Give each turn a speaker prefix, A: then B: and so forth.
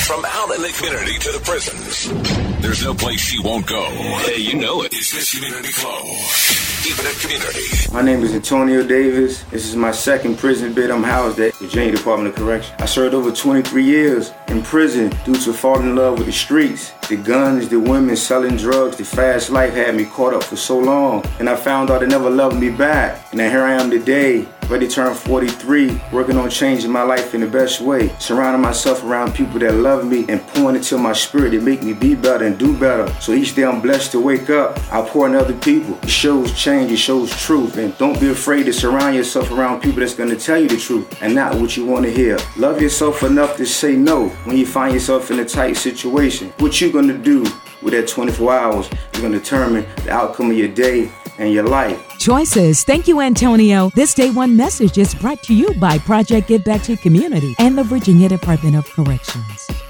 A: From out in the community to the prisons, there's no place she won't go. Hey, you know it. It's Miss Community Flow. Keeping it community.
B: My name is Antonio Davis. This is my second prison bid. I'm housed at Virginia Department of Correction. I served over 23 years in prison due to falling in love with the streets. The guns, the women, selling drugs, the fast life had me caught up for so long. And I found out they never loved me back. And now here I am today, ready to turn 43, working on changing my life in the best way. Surrounding myself around people that love me and pouring into my spirit to make me be better and do better. So each day I'm blessed to wake up. I pour into other people. It shows change, it shows truth. And don't be afraid to surround yourself around people that's going to tell you the truth and not what you want to hear. Love yourself enough to say no when you find yourself in a tight situation. What you going to do with that 24 hours is going to determine the outcome of your day and your life.
C: Choices. Thank you, Antonio. This Day One message is brought to you by Project Get Back to Community and the Virginia Department of Corrections.